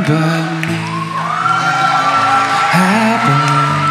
me happily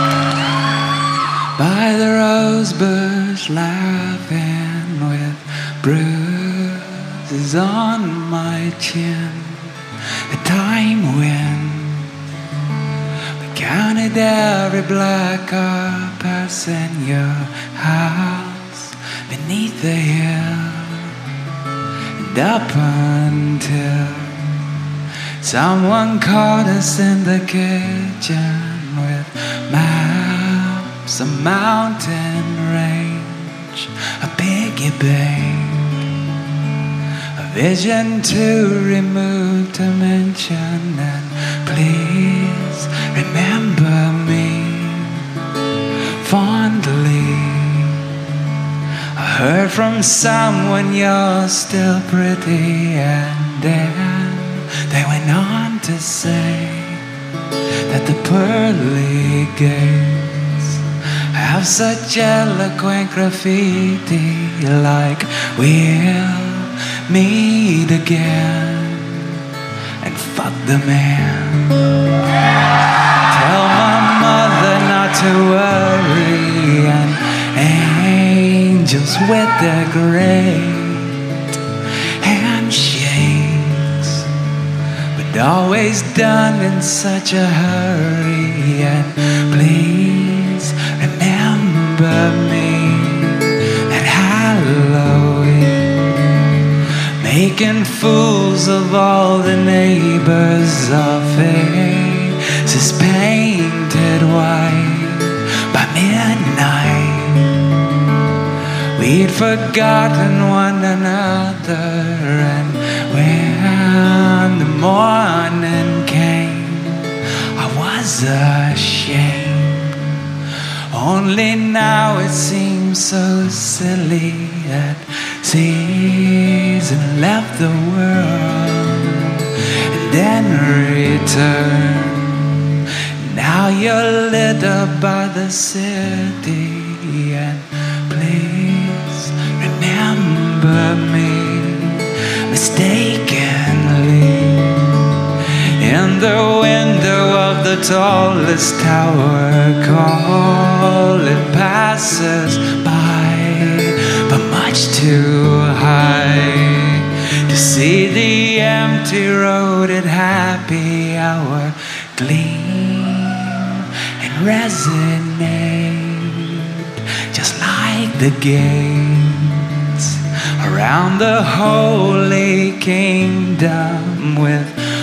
by the rose bush, laughing with bruises on my chin. The time when we counted every black car passing your house beneath the hill, and up until someone caught us in the kitchen with maps, a mountain range, a piggy bank, a vision to remove, to mention, and please remember me fondly. I heard from someone you're still pretty, and then they went on to say that the pearly gates have such eloquent graffiti, like we'll meet again and fuck the man. Tell my mother not to worry, and angels with their great handshakes, but always done in such a hurry. And please remember me at Halloween, making fools of all the neighbors, our faces painted white. By midnight we'd forgotten one another, and when the morning came I was ashamed. Only now it seems so silly that season left the world and then returned. Now you're lit up by the city, and please remember me mistakenly in the window of the tallest tower, calling passers-by, but much too high to see the empty road at happy hour gleam and resonate just like the gates around the holy kingdom, with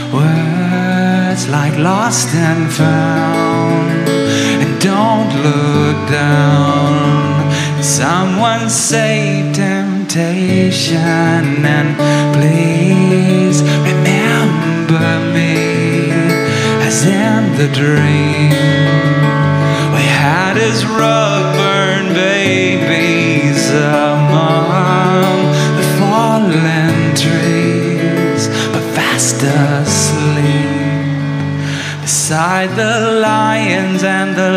words like lost and found. And don't look down, someone save temptation, and please remember me as in the dream we had as rug burn babies among the fallen trees, but fast asleep beside the lions and the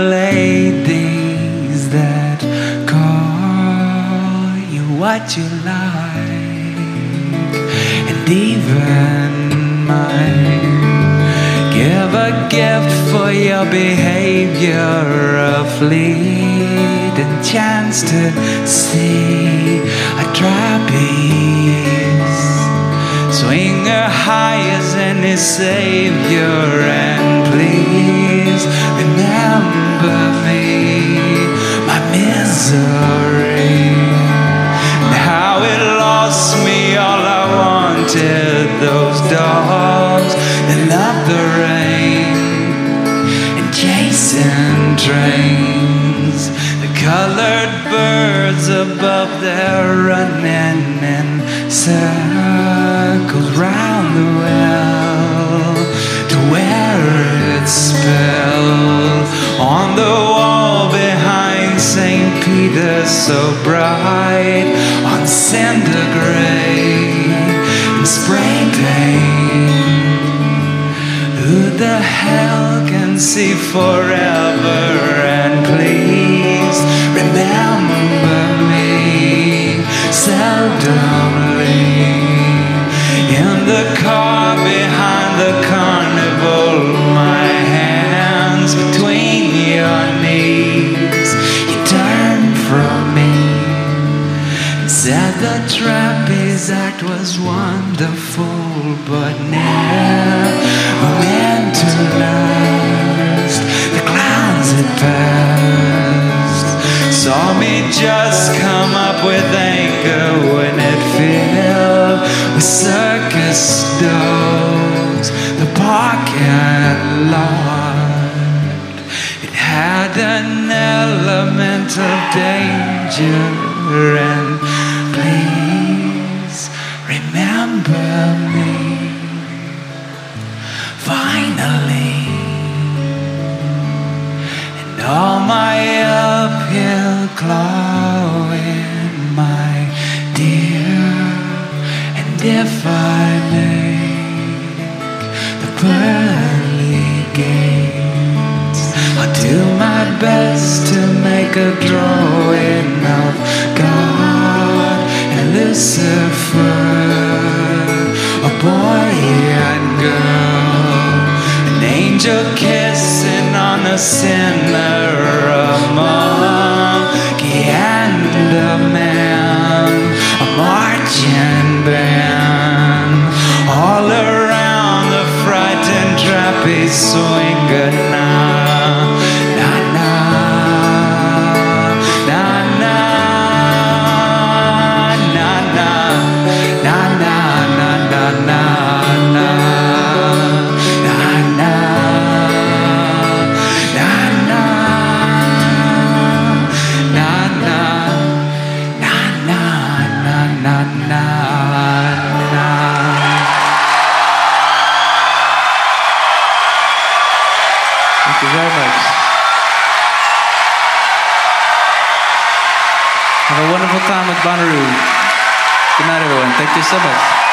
ladies that call you what you like, and even mine. Give a gift for your behavior, a fleeting chance to see a trapeze swing her high as any savior. And please remember me, my misery, and how it lost me all I wanted, those dogs that love the rain and chasing trains, the colored birds above there running in circles round the well to where it's spelled on the wall behind St. Peter's, so bright on cinder gray and spray paint. Who the hell can see forever? And please remember me seldomly in the car behind the corner. This act was wonderful, but never meant to last. The clowns had passed, saw me just come up with anger when it filled with circus dolls. The parking lot, it had an element of danger, and please remember me. Finally, and all my uphill clawing, my dear, and if I make the pearly gates, I'll do my best to make a drawing of God and Lucifer, a boy and girl, an angel kissing on a sinner, a monkey and a man, a marching band, all around the frightened trapeze swinger now. Na na, na na, na na, na na, na na, na na, na na, na na, na na, na na, na na. Thank you very much. Have a wonderful time with Bonnaroo. Good night, everyone. Thank you so much.